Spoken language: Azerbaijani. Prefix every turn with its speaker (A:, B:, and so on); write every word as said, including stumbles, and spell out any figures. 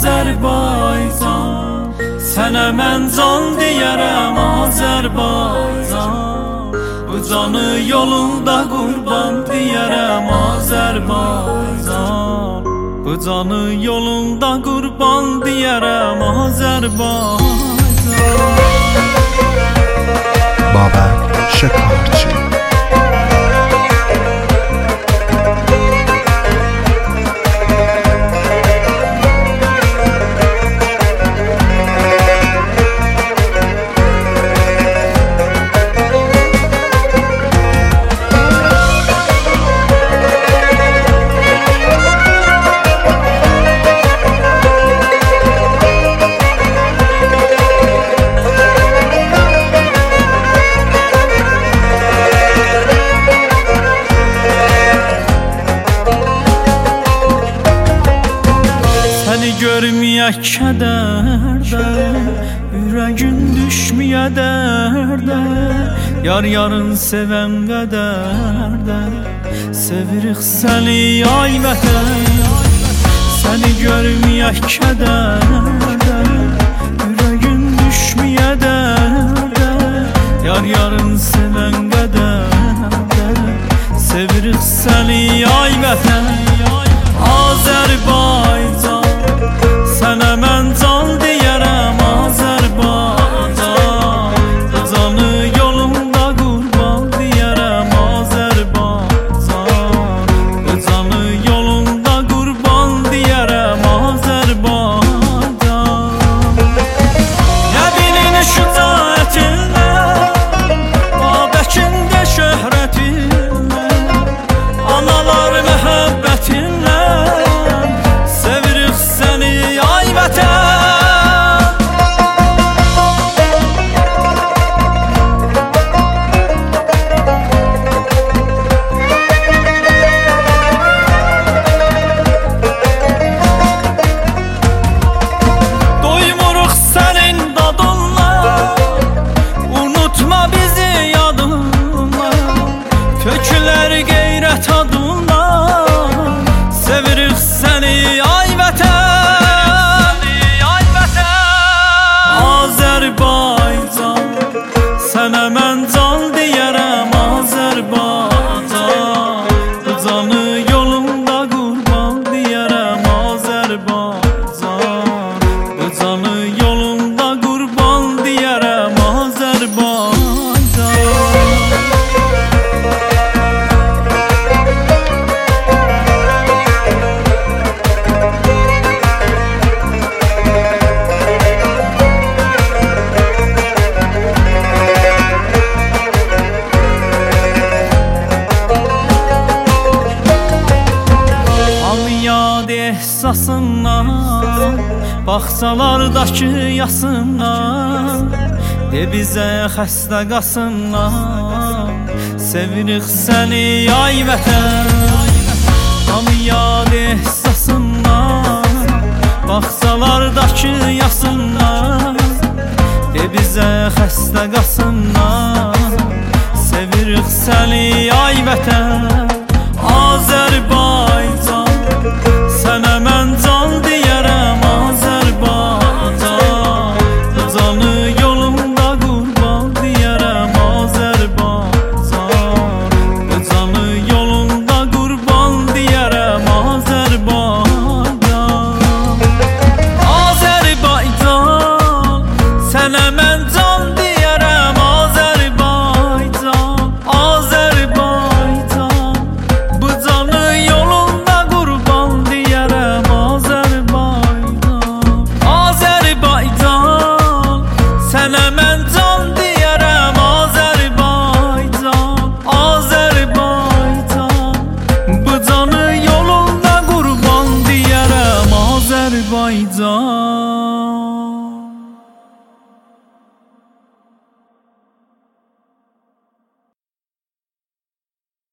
A: Azərbaycan, sənə mən can deyərəm Azərbaycan. Bu canı yolunda qurban deyərəm Azərbaycan. Bu canı yolunda qurban deyərəm Azərbaycan.
B: Babək Şəkarçı.
A: Görməyək kədərdə, ürəgin düşməyə dərdə. Yar yarın sevən qədərdə, sevirik səni ay vətən. Səni görməyək kədərdə, ürəgin düşməyə dərdə. Yar yarın sevən qədərdə, sevirik səni ay vətən. Azərbaycan, sənə mən can deyərəm Azərbaycan. Bu canı yolunda qurban deyərəm Azərbaycan. Bu canı yolunda qurban deyərəm Azərbaycan. Nə bilin şücaətinlə, Babəkində şöhrətinlə, analar məhəbbətinlə, sevirik səni ay vətən. Doymuruq sənin dadınla, unutma bizi yadınla. Tökülər qeyrət adınla, sevirik səni ay vətən. Azərbaycan, sənə mən can deyərəm Azərbaycan. Bu canı yolunda qurban deyərəm Azərbaycan. Bu canı yolunda qurban deyərəm Azərbaycan. Ehsasından, bağçalardakı yasından, de bizə xəstə qasından, sevirik səni ay vətən. Hamı yad ehsasından, bağçalardakı yasından, de bizə xəstə qasından, sevirik səni ay vətən. Azərbaycan, sənə mən can deyərəm Azərbaycan. Bu canı yolunda qurban deyərəm Azərbaycan. Bu canı yolunda qurban deyərəm Azərbaycan. Azərbaycan, sənə mən can deyərəm Azərbaycan. Azərbaycan, bu canı yolunda qurban deyərəm Azərbaycan. Azərbaycan, sənə mən can deyərəm Azərbaycan. Azərbaycan, bu canı yolunda qurban deyərəm Azərbaycan.